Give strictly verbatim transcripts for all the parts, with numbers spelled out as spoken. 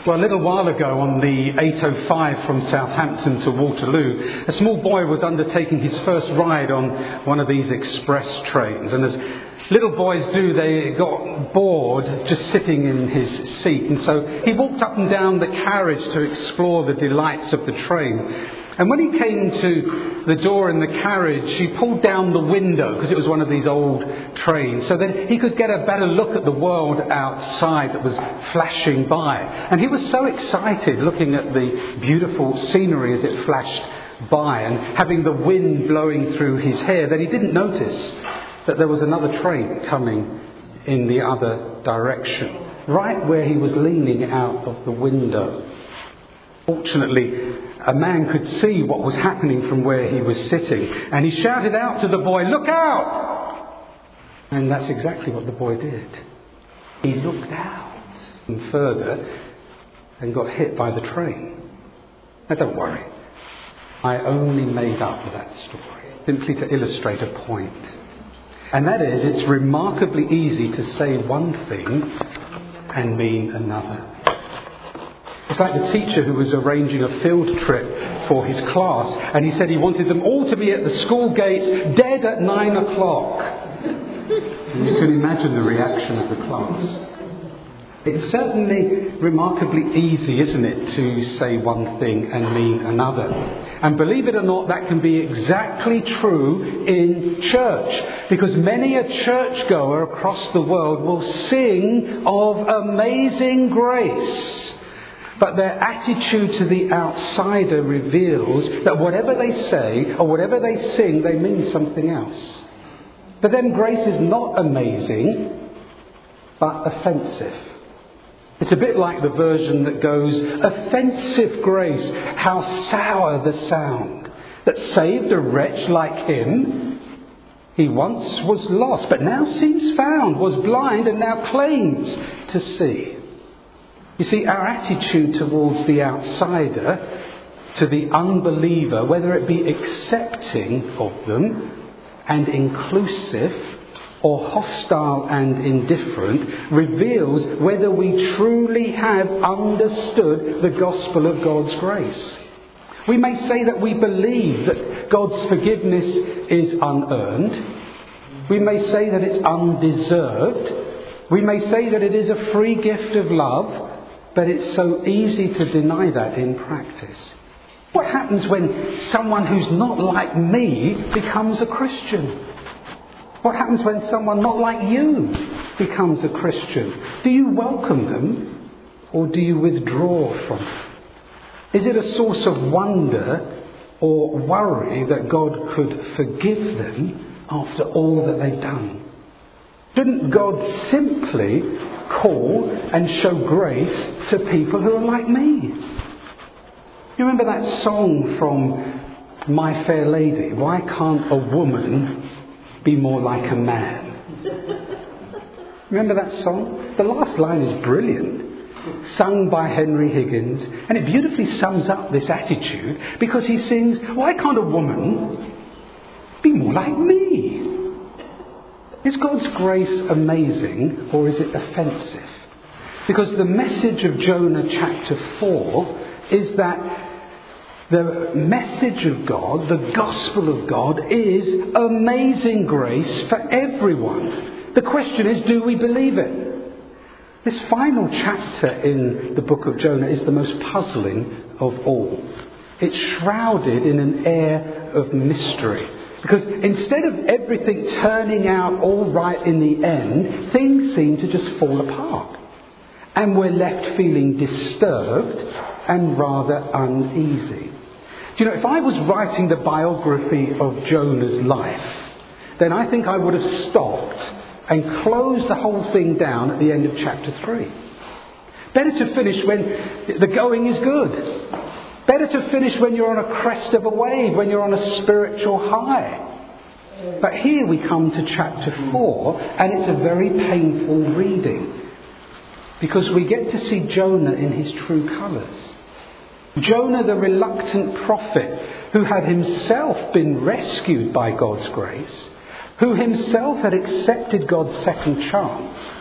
Well, a little while ago on the eight oh five from Southampton to Waterloo, a small boy was undertaking his first ride on one of these express trains. And as little boys do, they got bored just sitting in his seat. And so he walked up and down the carriage to explore the delights of the train. And when he came to the door in the carriage, he pulled down the window, because it was one of these old trains, so that he could get a better look at the world outside that was flashing by. And he was so excited looking at the beautiful scenery as it flashed by and having the wind blowing through his hair that he didn't notice that there was another train coming in the other direction, right where he was leaning out of the window. Fortunately, a man could see what was happening from where he was sitting, and he shouted out to the boy, "Look out!" And that's exactly what the boy did. He looked out and further and got hit by the train. Now don't worry, I only made up that story simply to illustrate a point. And that is, it's remarkably easy to say one thing and mean another. It's like the teacher who was arranging a field trip for his class, and he said he wanted them all to be at the school gates dead at nine o'clock. And you can imagine the reaction of the class. It's certainly remarkably easy, isn't it, to say one thing and mean another. And believe it or not, that can be exactly true in church, because many a churchgoer across the world will sing of amazing grace. But their attitude to the outsider reveals that whatever they say or whatever they sing, they mean something else. For them, grace is not amazing, but offensive. It's a bit like the version that goes, "Offensive grace, how sour the sound, that saved a wretch like him. He once was lost, but now seems found, was blind and now claims to see." You see, our attitude towards the outsider, to the unbeliever, whether it be accepting of them and inclusive or hostile and indifferent, reveals whether we truly have understood the gospel of God's grace. We may say that we believe that God's forgiveness is unearned. We may say that it's undeserved. We may say that it is a free gift of love. But it's so easy to deny that in practice. What happens when someone who's not like me becomes a Christian? What happens when someone not like you becomes a Christian? Do you welcome them or do you withdraw from them? Is it a source of wonder or worry that God could forgive them after all that they've done? Shouldn't God simply call and show grace to people who are like me? You remember that song from My Fair Lady? Why can't a woman be more like a man? Remember that song? The last line is brilliant. Sung by Henry Higgins. And it beautifully sums up this attitude, because he sings, "Why can't a woman be more like me?" Is God's grace amazing or is it offensive? Because the message of Jonah chapter four is that the message of God, the gospel of God, is amazing grace for everyone. The question is, do we believe it? This final chapter in the book of Jonah is the most puzzling of all. It's shrouded in an air of mystery. Because instead of everything turning out all right in the end, things seem to just fall apart. And we're left feeling disturbed and rather uneasy. Do you know, if I was writing the biography of Jonah's life, then I think I would have stopped and closed the whole thing down at the end of chapter three. Better to finish when the going is good. Better to finish when you're on a crest of a wave, when you're on a spiritual high. But here we come to chapter four, and it's a very painful reading, because we get to see Jonah in his true colours. Jonah, the reluctant prophet, who had himself been rescued by God's grace, who himself had accepted God's second chance,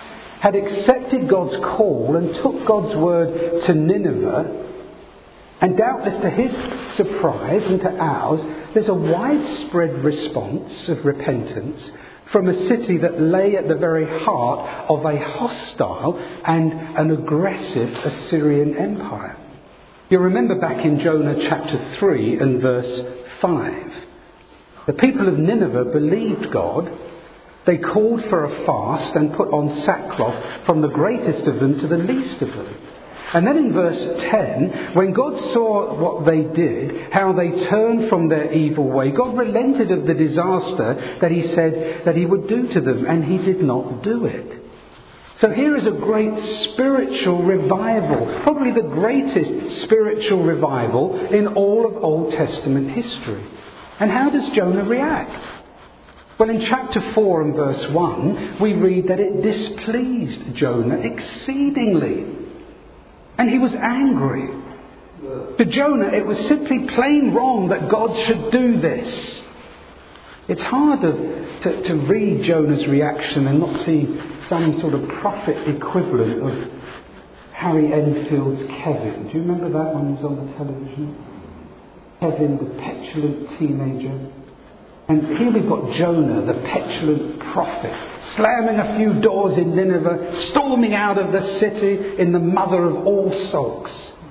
had accepted God's call and took God's word to Nineveh, and doubtless to his surprise and to ours, there's a widespread response of repentance from a city that lay at the very heart of a hostile and an aggressive Assyrian empire. You remember back in Jonah chapter three and verse five. The people of Nineveh believed God. They called for a fast and put on sackcloth from the greatest of them to the least of them. And then in verse ten, when God saw what they did, how they turned from their evil way, God relented of the disaster that he said that he would do to them, and he did not do it. So here is a great spiritual revival, probably the greatest spiritual revival in all of Old Testament history. And how does Jonah react? Well, in chapter four and verse one, we read that it displeased Jonah exceedingly. And he was angry. To Jonah, it was simply plain wrong that God should do this. It's hard to, to, to read Jonah's reaction and not see some sort of prophet equivalent of Harry Enfield's Kevin. Do you remember that one was on the television? Kevin, the petulant teenager. And here we've got Jonah, the petulant prophet, slamming a few doors in Nineveh, storming out of the city in the mother of all sulks.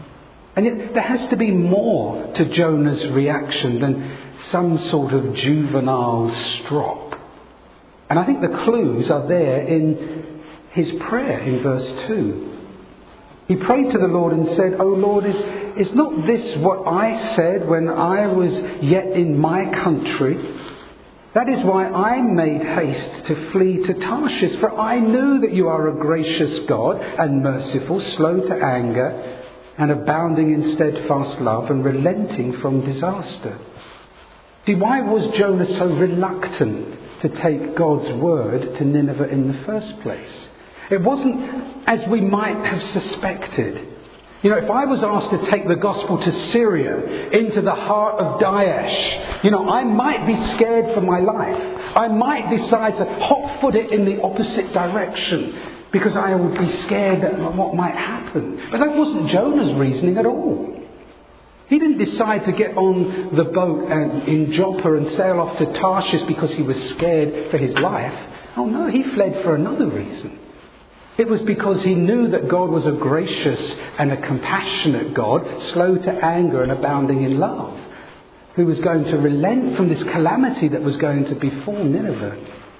And yet there has to be more to Jonah's reaction than some sort of juvenile strop. And I think the clues are there in his prayer in verse two. He prayed to the Lord and said, "O Lord, is, is not this what I said when I was yet in my country? That is why I made haste to flee to Tarshish, for I knew that you are a gracious God and merciful, slow to anger, and abounding in steadfast love and relenting from disaster." See, why was Jonah so reluctant to take God's word to Nineveh in the first place? It wasn't as we might have suspected. You know, if I was asked to take the gospel to Syria, into the heart of Daesh, you know, I might be scared for my life. I might decide to hot-foot it in the opposite direction because I would be scared at what might happen. But that wasn't Jonah's reasoning at all. He didn't decide to get on the boat and in Joppa and sail off to Tarshish because he was scared for his life. Oh no, he fled for another reason. It was because he knew that God was a gracious and a compassionate God, slow to anger and abounding in love, who was going to relent from this calamity that was going to befall Nineveh.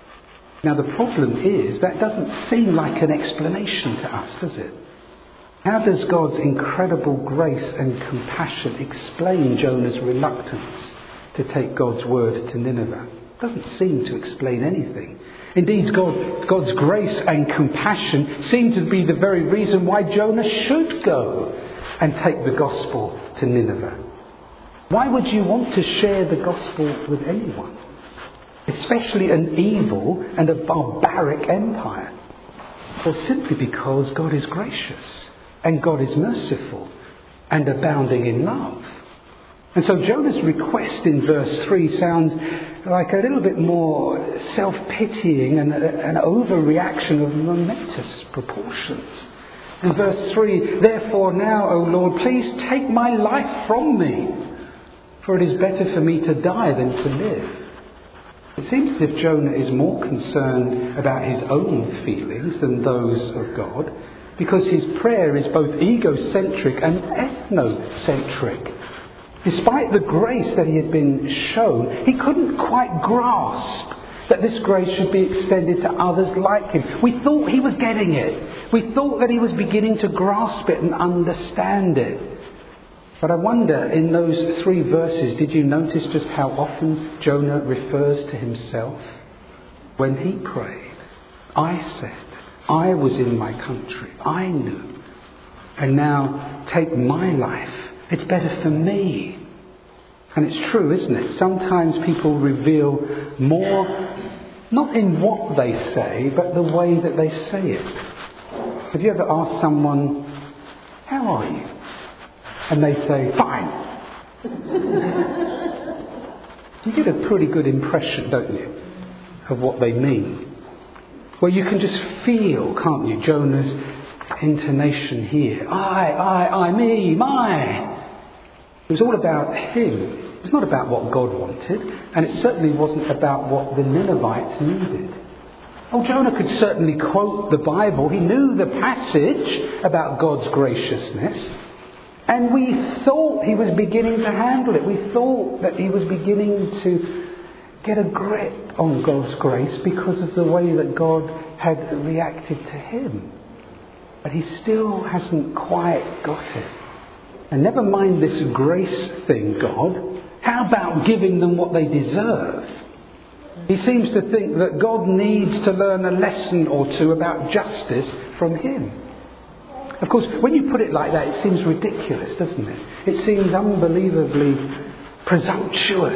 Now the problem is, that doesn't seem like an explanation to us, does it? How does God's incredible grace and compassion explain Jonah's reluctance to take God's word to Nineveh? It doesn't seem to explain anything. Indeed, God, God's grace and compassion seem to be the very reason why Jonah should go and take the gospel to Nineveh. Why would you want to share the gospel with anyone? Especially an evil and a barbaric empire. Well, simply because God is gracious and God is merciful and abounding in love. And so Jonah's request in verse three sounds like a little bit more self-pitying and an overreaction of momentous proportions. In verse three, "Therefore now, O Lord, please take my life from me, for it is better for me to die than to live." It seems as if Jonah is more concerned about his own feelings than those of God, because his prayer is both egocentric and ethnocentric. Despite the grace that he had been shown, he couldn't quite grasp that this grace should be extended to others like him. We thought he was getting it. We thought that he was beginning to grasp it and understand it. But I wonder, in those three verses, did you notice just how often Jonah refers to himself? When he prayed, I said, I was in my country, I knew. And now take my life. It's better for me. And it's true, isn't it? Sometimes people reveal more, not in what they say, but the way that they say it. Have you ever asked someone, "How are you?" And they say, "Fine." You get a pretty good impression, don't you, of what they mean. Well, you can just feel, can't you, Jonah's intonation here. I, I, I, me, my. It was all about him. It was not about what God wanted, and it certainly wasn't about what the Ninevites needed. Oh, Jonah could certainly quote the Bible. He knew the passage about God's graciousness, and we thought he was beginning to handle it. We thought that he was beginning to get a grip on God's grace because of the way that God had reacted to him. But he still hasn't quite got it. And never mind this grace thing, God. How about giving them what they deserve? He seems to think that God needs to learn a lesson or two about justice from him. Of course, when you put it like that, it seems ridiculous, doesn't it? It seems unbelievably presumptuous.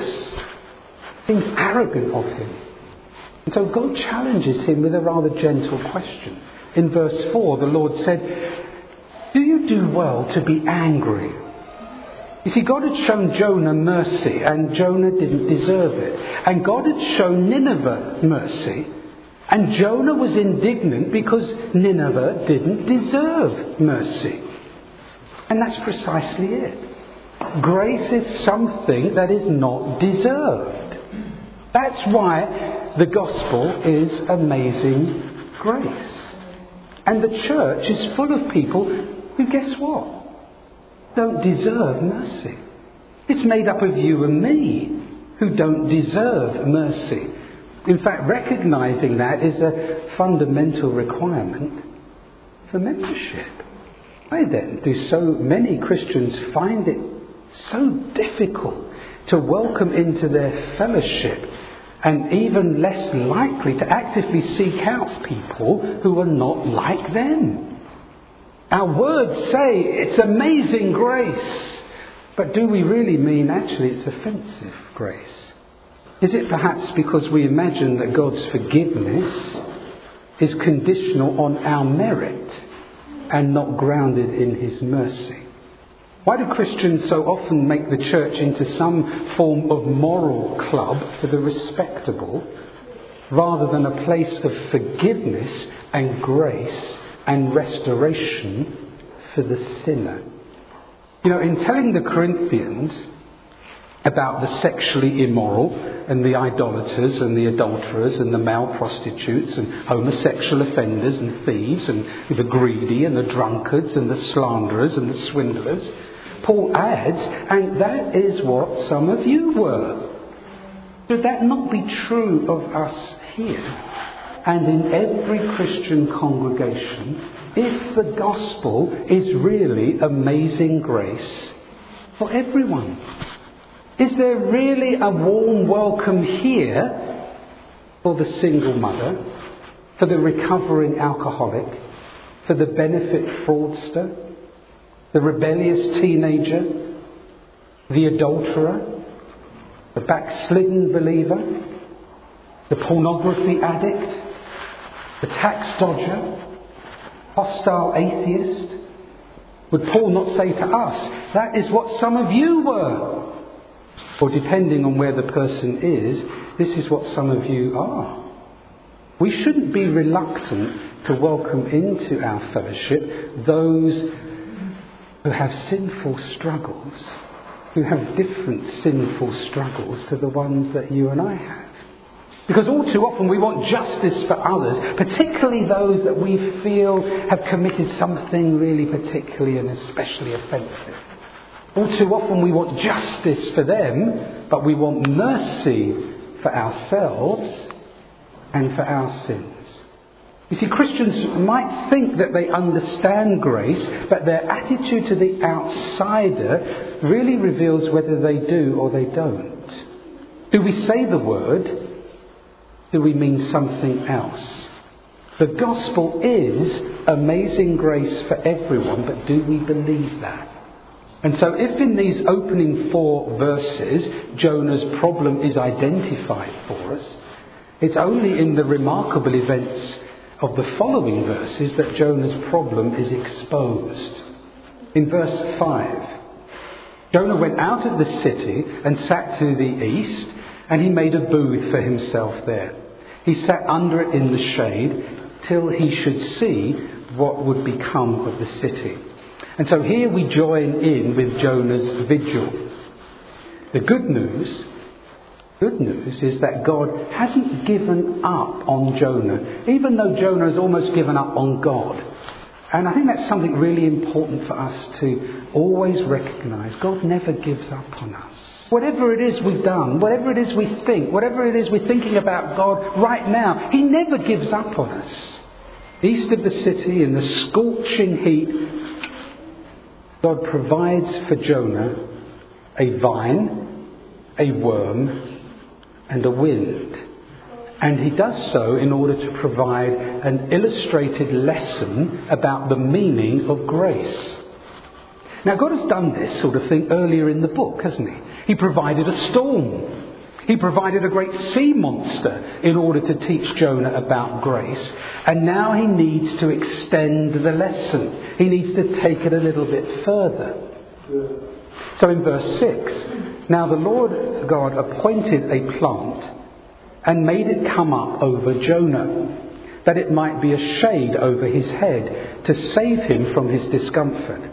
It seems arrogant of him. And so God challenges him with a rather gentle question. In verse four, the Lord said, "Do you do well to be angry?" You see, God had shown Jonah mercy, and Jonah didn't deserve it. And God had shown Nineveh mercy, and Jonah was indignant because Nineveh didn't deserve mercy. And that's precisely it. Grace is something that is not deserved. That's why the gospel is amazing grace. And the church is full of people who, guess what? Don't deserve mercy. It's made up of you and me who don't deserve mercy. In fact, recognizing that is a fundamental requirement for membership. Why then do so many Christians find it so difficult to welcome into their fellowship, and even less likely to actively seek out people who are not like them? Our words say it's amazing grace, but do we really mean actually it's offensive grace? Is it perhaps because we imagine that God's forgiveness is conditional on our merit and not grounded in his mercy? Why do Christians so often make the church into some form of moral club for the respectable, rather than a place of forgiveness and grace and restoration for the sinner? You know, in telling the Corinthians about the sexually immoral and the idolaters and the adulterers and the male prostitutes and homosexual offenders and thieves and the greedy and the drunkards and the slanderers and the swindlers, Paul adds, and that is what some of you were. Should that not be true of us here and in every Christian congregation, if the gospel is really amazing grace for everyone? Is there really a warm welcome here for the single mother, for the recovering alcoholic, for the benefit fraudster, the rebellious teenager, the adulterer, the backslidden believer, the pornography addict, the tax dodger, hostile atheist? Would Paul not say to us, that is what some of you were? Or depending on where the person is, this is what some of you are. We shouldn't be reluctant to welcome into our fellowship those who have sinful struggles, who have different sinful struggles to the ones that you and I have. Because all too often we want justice for others, particularly those that we feel have committed something really particularly and especially offensive. All too often we want justice for them, but we want mercy for ourselves and for our sins. You see, Christians might think that they understand grace, but their attitude to the outsider really reveals whether they do or they don't. Do we say the word? Do we mean something else? The gospel is amazing grace for everyone, but do we believe that? And so if in these opening four verses Jonah's problem is identified for us, it's only in the remarkable events of the following verses that Jonah's problem is exposed. In verse five, Jonah went out of the city and sat to the east, and he made a booth for himself there. He sat under it in the shade till he should see what would become of the city. And so here we join in with Jonah's vigil. The good news, good news is that God hasn't given up on Jonah, even though Jonah has almost given up on God. And I think that's something really important for us to always recognise. God never gives up on us. Whatever it is we've done, whatever it is we think, whatever it is we're thinking about God right now, He never gives up on us. East of the city, in the scorching heat, God provides for Jonah a vine, a worm, and a wind. And He does so in order to provide an illustrated lesson about the meaning of grace. Now, God has done this sort of thing earlier in the book, hasn't He? He provided a storm. He provided a great sea monster in order to teach Jonah about grace. And now He needs to extend the lesson. He needs to take it a little bit further. So in verse six, now the Lord God appointed a plant and made it come up over Jonah, that it might be a shade over his head to save him from his discomfort.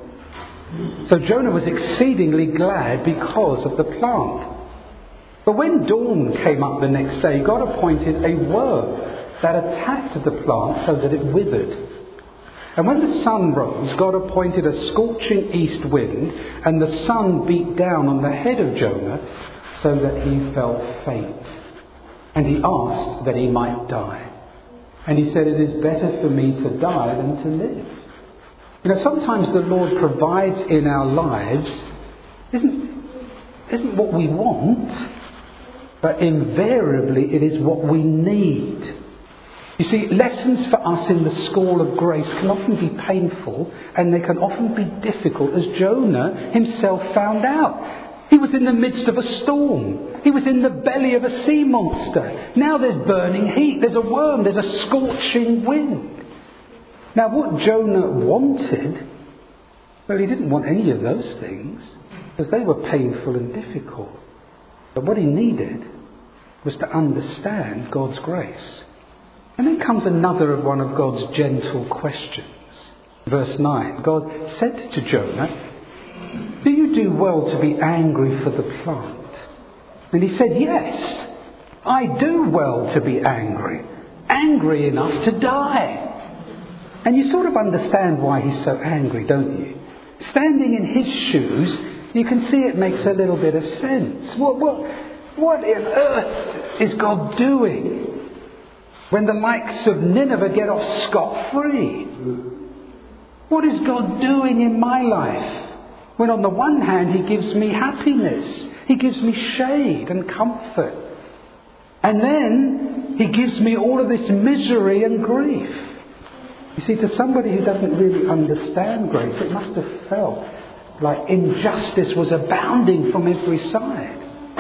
So Jonah was exceedingly glad because of the plant. But when dawn came up the next day, God appointed a worm that attacked the plant so that it withered. And when the sun rose, God appointed a scorching east wind, and the sun beat down on the head of Jonah so that he felt faint. And he asked that he might die. And he said, "It is better for me to die than to live." You know, sometimes the Lord provides in our lives isn't, isn't what we want, but invariably it is what we need. You see, lessons for us in the school of grace can often be painful, and they can often be difficult, as Jonah himself found out. He was in the midst of a storm. He was in the belly of a sea monster. Now there's burning heat, there's a worm, there's a scorching wind. Now what Jonah wanted, well, he didn't want any of those things, because they were painful and difficult. But what he needed was to understand God's grace. And then comes another of one of God's gentle questions. Verse nine, God said to Jonah, "Do you do well to be angry for the plant?" And he said, "Yes, I do well to be angry, angry enough to die." And you sort of understand why he's so angry, don't you? Standing in his shoes, you can see it makes a little bit of sense. What, what, what on earth is God doing when the likes of Nineveh get off scot-free? What is God doing in my life when on the one hand He gives me happiness, He gives me shade and comfort, and then He gives me all of this misery and grief? You see, to somebody who doesn't really understand grace, it must have felt like injustice was abounding from every side.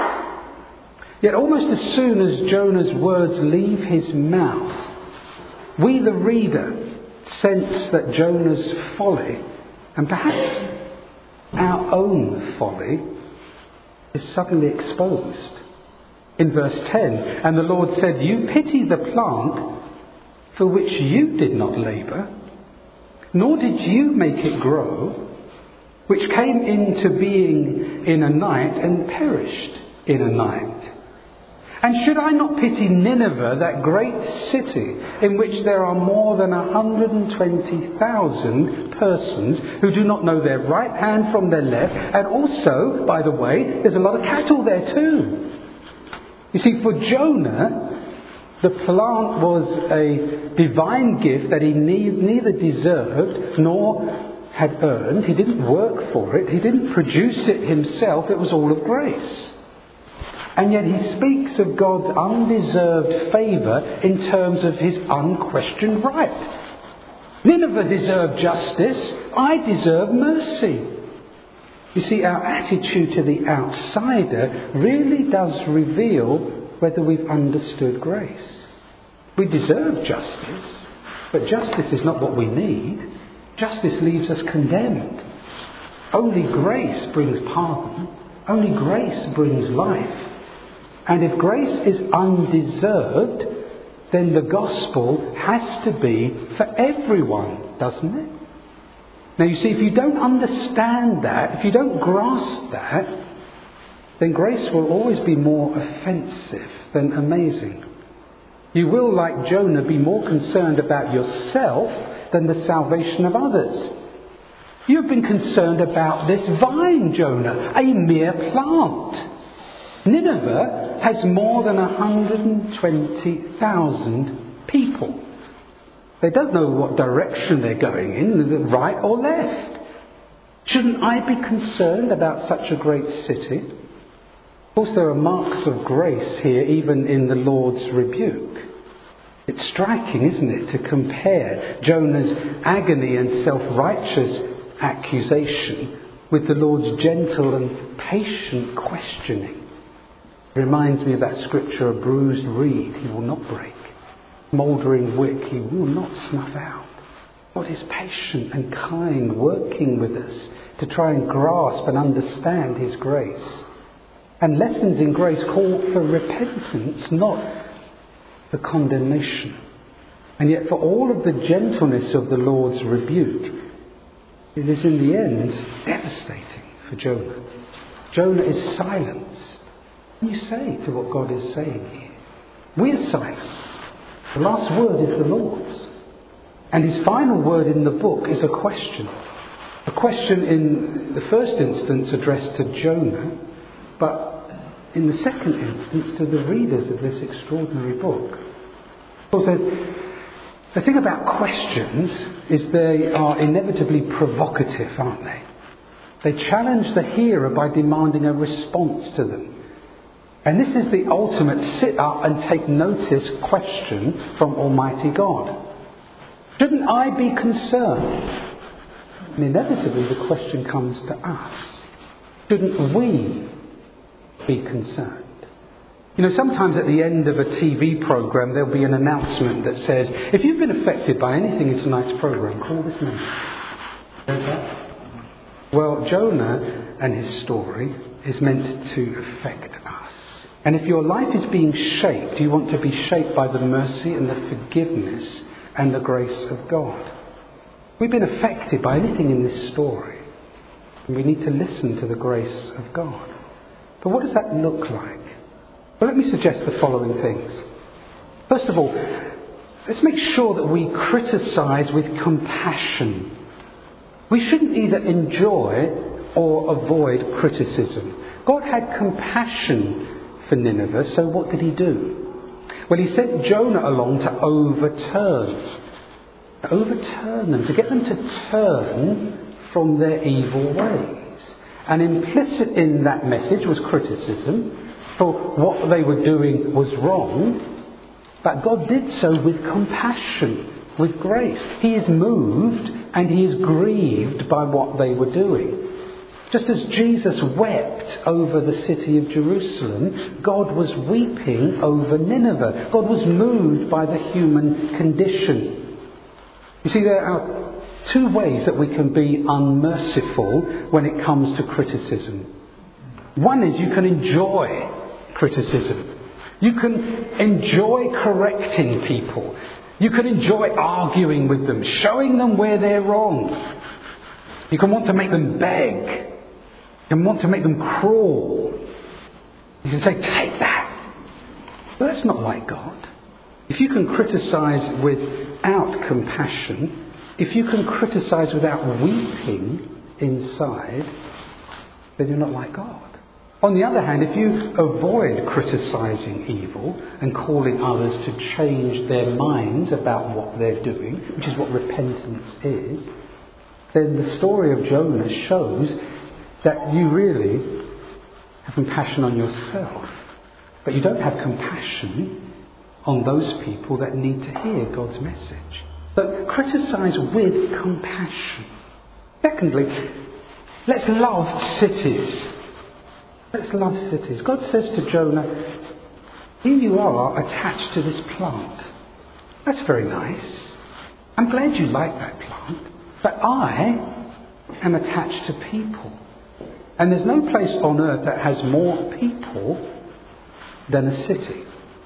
Yet almost as soon as Jonah's words leave his mouth, we, the reader, sense that Jonah's folly, and perhaps our own folly, is suddenly exposed. In verse ten, and the Lord said, "You pity the plant for which you did not labour, nor did you make it grow, which came into being in a night and perished in a night. And should I not pity Nineveh, that great city, in which there are more than one hundred twenty thousand persons who do not know their right hand from their left? And also, by the way, there's a lot of cattle there too." You see, for Jonah, the plant was a divine gift that he neither deserved nor had earned. He didn't work for it. He didn't produce it himself. It was all of grace. And yet he speaks of God's undeserved favour in terms of his unquestioned right. Nineveh deserved justice. I deserve mercy. You see, our attitude to the outsider really does reveal whether we've understood grace. We deserve justice, but justice is not what we need. Justice leaves us condemned. Only grace brings pardon. Only grace brings life. And if grace is undeserved, then the gospel has to be for everyone, doesn't it? Now you see, if you don't understand that, if you don't grasp that, then grace will always be more offensive than amazing. You will, like Jonah, be more concerned about yourself than the salvation of others. You've been concerned about this vine, Jonah, a mere plant. Nineveh has more than one hundred twenty thousand people. They don't know what direction they're going in, right or left. Shouldn't I be concerned about such a great city? Of course, there are marks of grace here, even in the Lord's rebuke. It's striking, isn't it, to compare Jonah's agony and self-righteous accusation with the Lord's gentle and patient questioning. It reminds me of that scripture, a bruised reed he will not break, mouldering wick he will not snuff out. God is patient and kind, working with us to try and grasp and understand his grace. And lessons in grace call for repentance, not for condemnation. And yet for all of the gentleness of the Lord's rebuke, it is in the end devastating for Jonah. Jonah is silenced. What do you say to what God is saying here? We are silenced. The last word is the Lord's. And his final word in the book is a question. A question in the first instance addressed to Jonah, but in the second instance to the readers of this extraordinary book. Paul says, the thing about questions is they are inevitably provocative, aren't they? They challenge the hearer by demanding a response to them. And this is the ultimate sit up and take notice question from Almighty God. Shouldn't I be concerned? And inevitably the question comes to us. Shouldn't we be concerned? You know, sometimes at the end of a T V programme there'll be an announcement that says, if you've been affected by anything in tonight's programme, call this number. Well, Jonah and his story is meant to affect us. And if your life is being shaped, you want to be shaped by the mercy and the forgiveness and the grace of God. We've been affected by anything in this story, and we need to listen to the grace of God. But what does that look like? Well, let me suggest the following things. First of all, let's make sure that we criticise with compassion. We shouldn't either enjoy or avoid criticism. God had compassion for Nineveh, so what did he do? Well, he sent Jonah along to overturn, to overturn them, to get them to turn from their evil ways. And implicit in that message was criticism, for what they were doing was wrong, but God did so with compassion, with grace. He is moved and he is grieved by what they were doing. Just as Jesus wept over the city of Jerusalem, God was weeping over Nineveh. God was moved by the human condition. You see, there are two ways that we can be unmerciful when it comes to criticism. One is you can enjoy criticism. You can enjoy correcting people. You can enjoy arguing with them, showing them where they're wrong. You can want to make them beg. You can want to make them crawl. You can say, take that. But that's not like God. If you can criticise without compassion, if you can criticise without weeping inside, then you're not like God. On the other hand, if you avoid criticising evil and calling others to change their minds about what they're doing, which is what repentance is, then the story of Jonah shows that you really have compassion on yourself, but you don't have compassion on those people that need to hear God's message. But criticise with compassion. Secondly, let's love cities. Let's love cities. God says to Jonah, here you are attached to this plant. That's very nice. I'm glad you like that plant. But I am attached to people. And there's no place on earth that has more people than a city.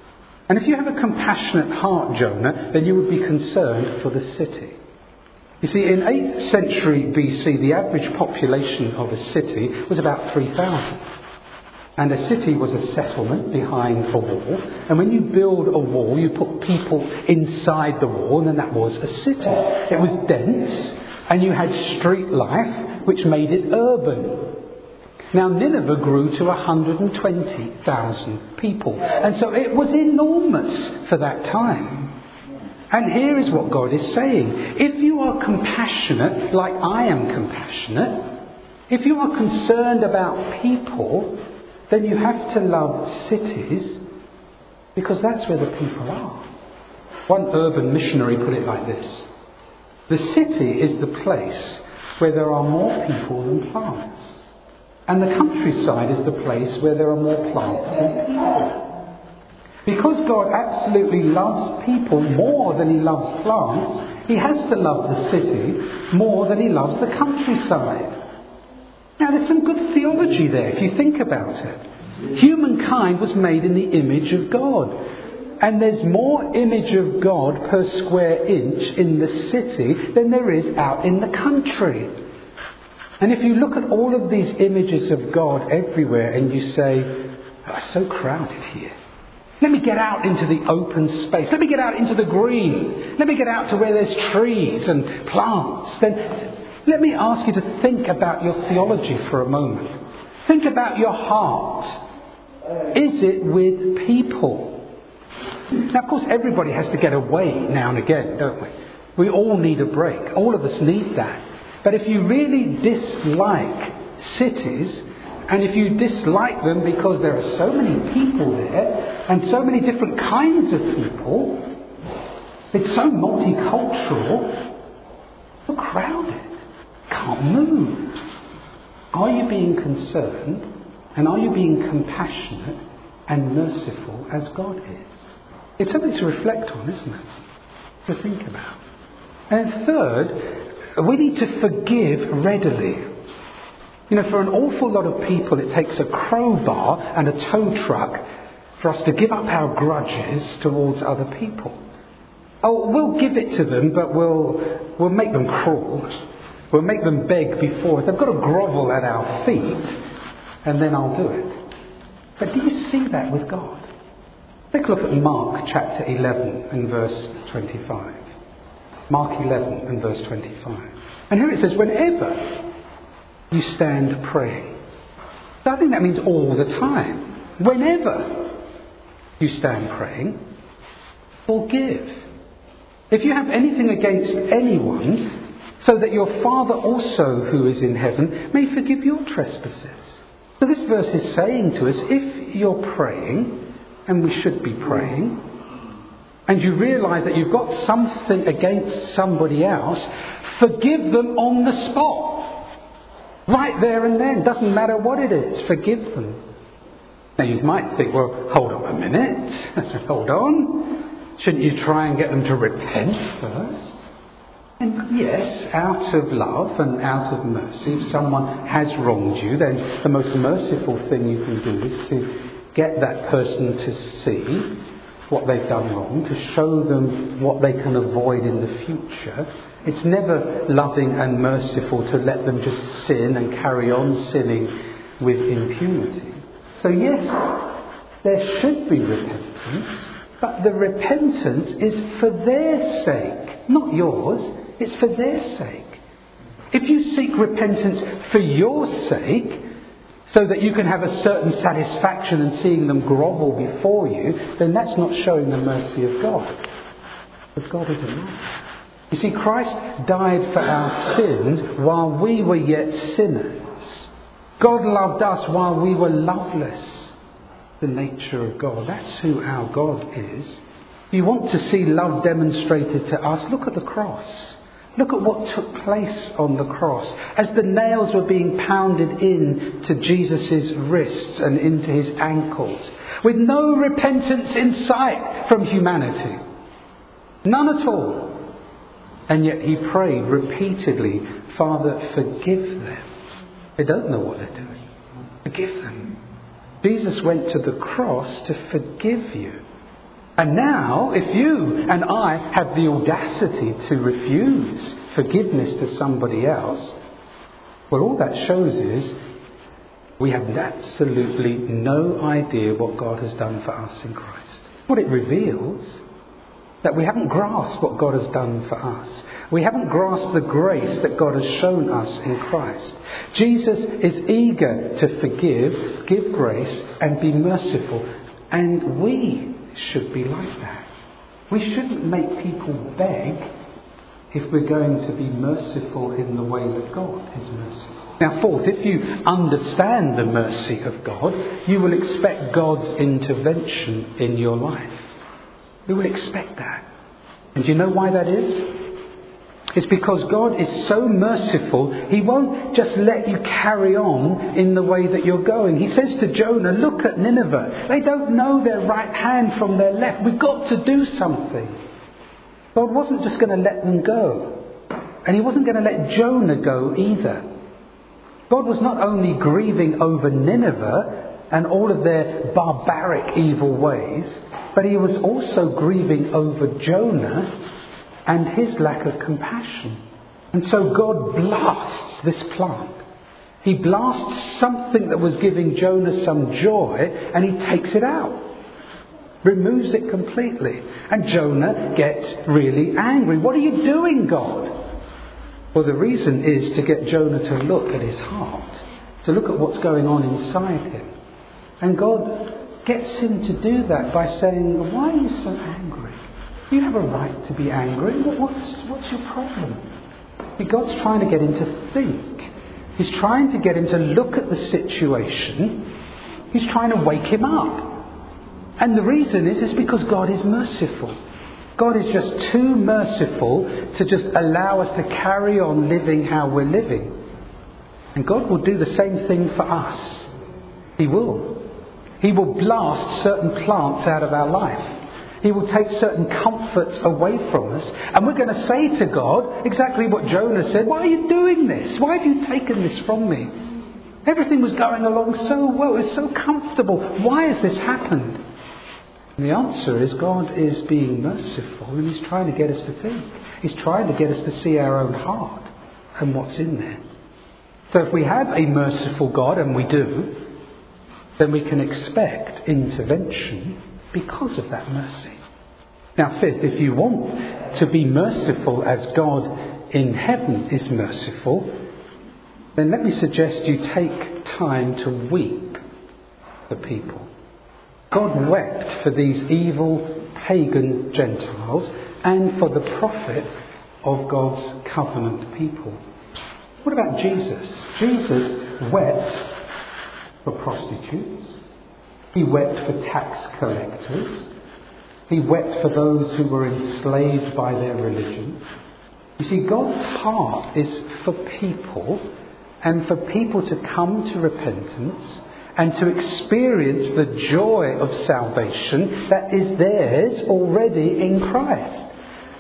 And if you have a compassionate heart, Jonah, then you would be concerned for the city. You see, in eighth century B C, the average population of a city was about three thousand. And a city was a settlement behind a wall. And when you build a wall, you put people inside the wall, and then that was a city. It was dense, and you had street life, which made it urban. Now, Nineveh grew to one hundred twenty thousand people. And so it was enormous for that time. And here is what God is saying. If you are compassionate, like I am compassionate, if you are concerned about people, then you have to love cities, because that's where the people are. One urban missionary put it like this: the city is the place where there are more people than plants. And the countryside is the place where there are more plants than people. Because God absolutely loves people more than he loves plants, he has to love the city more than he loves the countryside. Now, there's some good theology there if you think about it. Humankind was made in the image of God. And there's more image of God per square inch in the city than there is out in the country. And if you look at all of these images of God everywhere and you say, oh, it's so crowded here. Let me get out into the open space. Let me get out into the green. Let me get out to where there's trees and plants. Then let me ask you to think about your theology for a moment. Think about your heart. Is it with people? Now, of course, everybody has to get away now and again, don't we? We all need a break. All of us need that. But if you really dislike cities, and if you dislike them because there are so many people there, and so many different kinds of people, it's so multicultural, so crowded, can't move. Are you being concerned, and are you being compassionate and merciful as God is? It's something to reflect on, isn't it? To think about. And third, we need to forgive readily. You know, for an awful lot of people, it takes a crowbar and a tow truck for us to give up our grudges towards other people. Oh, we'll give it to them, but we'll we'll make them crawl. We'll make them beg before us. They've got to grovel at our feet, and then I'll do it. But do you see that with God? Take a look at Mark chapter eleven and verse twenty-five. Mark eleven and verse twenty-five. And here it says, whenever you stand praying. I think that means all the time. Whenever you stand praying, forgive. If you have anything against anyone, so that your Father also who is in heaven may forgive your trespasses. So this verse is saying to us, if you're praying, and we should be praying, and you realise that you've got something against somebody else, forgive them on the spot. Right there and then. Doesn't matter what it is. Forgive them. Now you might think, well, hold on a minute. Hold on. Shouldn't you try and get them to repent first? And yes, out of love and out of mercy, if someone has wronged you, then the most merciful thing you can do is to get that person to see what they've done wrong, to show them what they can avoid in the future. It's never loving and merciful to let them just sin and carry on sinning with impunity. So yes, there should be repentance, but the repentance is for their sake, not yours. It's for their sake. If you seek repentance for your sake, so that you can have a certain satisfaction in seeing them grovel before you, then that's not showing the mercy of God. Because God isn't that. You see, Christ died for our sins while we were yet sinners. God loved us while we were loveless. The nature of God. That's who our God is. If you want to see love demonstrated to us, look at the cross. Look at what took place on the cross. As the nails were being pounded in to Jesus' wrists and into his ankles, with no repentance in sight from humanity. None at all. And yet he prayed repeatedly, Father, forgive them. They don't know what they're doing. Forgive them. Jesus went to the cross to forgive you. And now, if you and I have the audacity to refuse forgiveness to somebody else, well, all that shows is we have absolutely no idea what God has done for us in Christ. What it reveals, that we haven't grasped what God has done for us. We haven't grasped the grace that God has shown us in Christ. Jesus is eager to forgive, give grace, and be merciful. And we should be like that. We shouldn't make people beg if we're going to be merciful in the way that God is merciful. Now, fourth, if you understand the mercy of God, you will expect God's intervention in your life. You will expect that. And do you know why that is? It's because God is so merciful, He won't just let you carry on in the way that you're going. He says to Jonah, look at Nineveh. They don't know their right hand from their left. We've got to do something. God wasn't just going to let them go. And He wasn't going to let Jonah go either. God was not only grieving over Nineveh and all of their barbaric evil ways, but He was also grieving over Jonah and his lack of compassion. And so God blasts this plant. He blasts something that was giving Jonah some joy, and He takes it out. Removes it completely. And Jonah gets really angry. What are you doing, God? Well, the reason is to get Jonah to look at his heart. To look at what's going on inside him. And God gets him to do that by saying, why are you so angry? You have a right to be angry. What's, what's your problem? See, God's trying to get him to think. He's trying to get him to look at the situation. He's trying to wake him up. And the reason is, is because God is merciful. God is just too merciful to just allow us to carry on living how we're living. And God will do the same thing for us. He will. He will blast certain plants out of our life. He will take certain comforts away from us. And we're going to say to God exactly what Jonah said. Why are you doing this? Why have you taken this from me? Everything was going along so well. It was so comfortable. Why has this happened? And the answer is God is being merciful, and He's trying to get us to think. He's trying to get us to see our own heart and what's in there. So if we have a merciful God, and we do, then we can expect intervention because of that mercy. Now, fifth, if you want to be merciful as God in heaven is merciful, then let me suggest you take time to weep for people. God wept for these evil pagan Gentiles and for the profit of God's covenant people. What about Jesus? Jesus wept for prostitutes. He wept for tax collectors. He wept for those who were enslaved by their religion. You see, God's heart is for people, and for people to come to repentance and to experience the joy of salvation that is theirs already in Christ.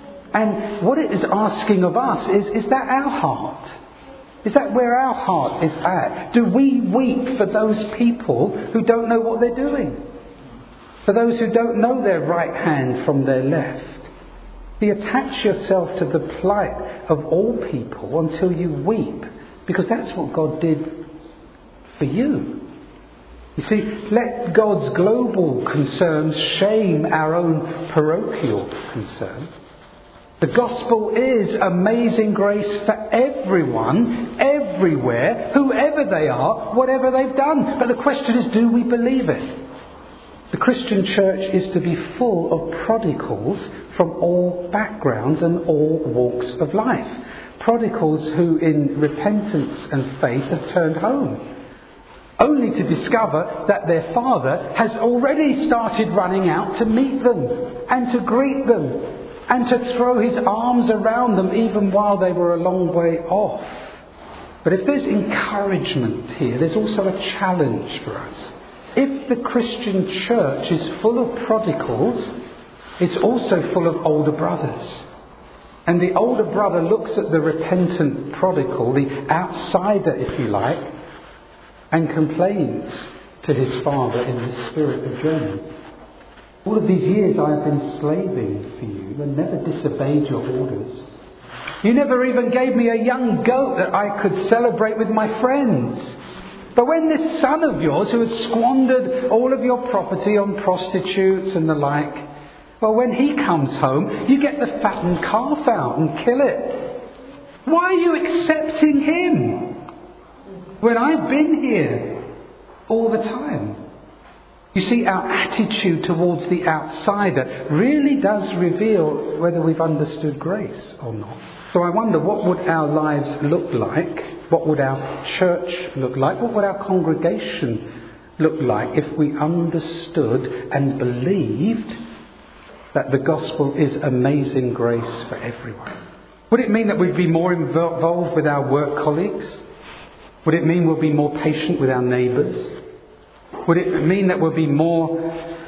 And what it is asking of us is, is that our heart? Is that where our heart is at? Do we weep for those people who don't know what they're doing? For those who don't know their right hand from their left? You attach yourself to the plight of all people until you weep, because that's what God did for you. You see, let God's global concerns shame our own parochial concern. The gospel is amazing grace for everyone, everywhere, whoever they are, whatever they've done. But the question is, do we believe it? The Christian church is to be full of prodigals from all backgrounds and all walks of life. Prodigals who in repentance and faith have turned home, only to discover that their Father has already started running out to meet them and to greet them and to throw His arms around them even while they were a long way off. But if there's encouragement here, there's also a challenge for us. If the Christian church is full of prodigals, it's also full of older brothers. And the older brother looks at the repentant prodigal, the outsider if you like, and complains to his father in the spirit of Jonah. All of these years I have been slaving for you and never disobeyed your orders. You never even gave me a young goat that I could celebrate with my friends. But when this son of yours, who has squandered all of your property on prostitutes and the like, well, when he comes home, you get the fattened calf out and kill it. Why are you accepting him when I've been here all the time? You see, our attitude towards the outsider really does reveal whether we've understood grace or not. So I wonder, what would our lives look like? What would our church look like? What would our congregation look like if we understood and believed that the gospel is amazing grace for everyone? Would it mean that we'd be more involved with our work colleagues? Would it mean we'll be more patient with our neighbours? Would it mean that we'll be more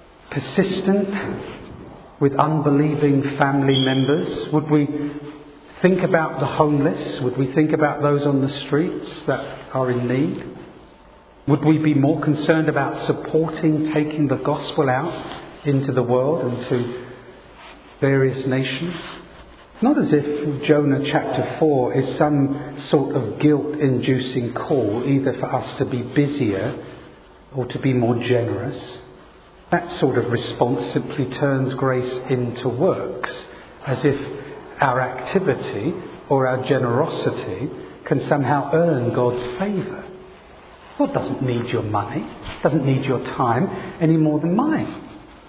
persistent with unbelieving family members? Would we think about the homeless? Would we think about those on the streets that are in need? Would we be more concerned about supporting, taking the gospel out into the world and to various nations? Not as if Jonah chapter four is some sort of guilt-inducing call either for us to be busier or to be more generous. That sort of response simply turns grace into works, as if our activity or our generosity can somehow earn God's favour. God doesn't need your money, doesn't need your time any more than mine.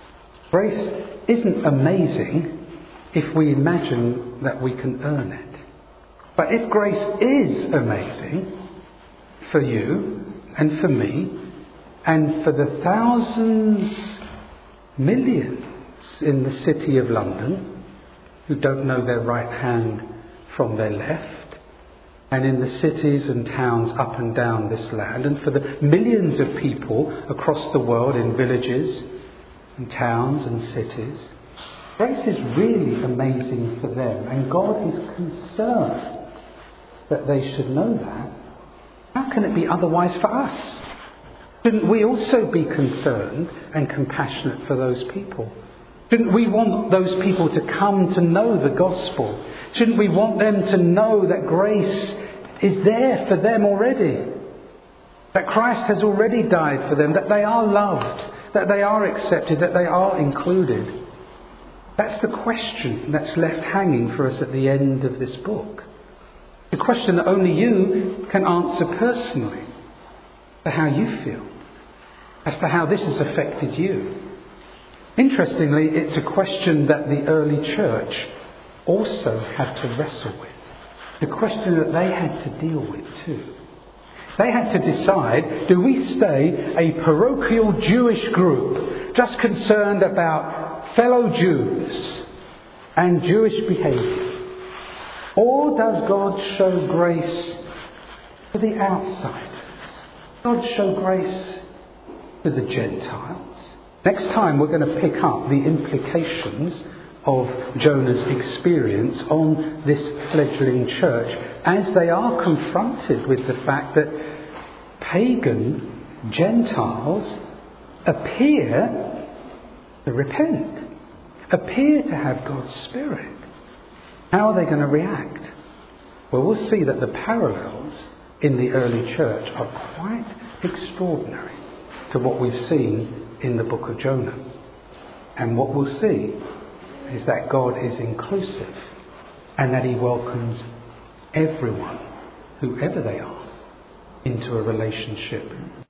Grace isn't amazing if we imagine that we can earn it. But if grace is amazing for you and for me and for the thousands, millions in the city of London who don't know their right hand from their left, and in the cities and towns up and down this land, and for the millions of people across the world in villages and towns and cities, grace is really amazing for them, and God is concerned that they should know that. How can it be otherwise for us? Shouldn't we also be concerned and compassionate for those people? Shouldn't we want those people to come to know the gospel? Shouldn't we want them to know that grace is there for them already? That Christ has already died for them, that they are loved, that they are accepted, that they are included. That's the question that's left hanging for us at the end of this book. The question that only you can answer personally, for how you feel, as to how this has affected you. Interestingly, it's a question that the early church also had to wrestle with. The question that they had to deal with too. They had to decide, do we stay a parochial Jewish group just concerned about fellow Jews and Jewish behaviour? Or does God show grace to the outsiders? God show grace to the Gentiles? Next time we're going to pick up the implications of Jonah's experience on this fledgling church as they are confronted with the fact that pagan Gentiles appear to repent, appear to have God's Spirit. How are they going to react? Well, we'll see that the parallels in the early church are quite extraordinary to what we've seen in the book of Jonah. And what we'll see is that God is inclusive and that he welcomes everyone, whoever they are, into a relationship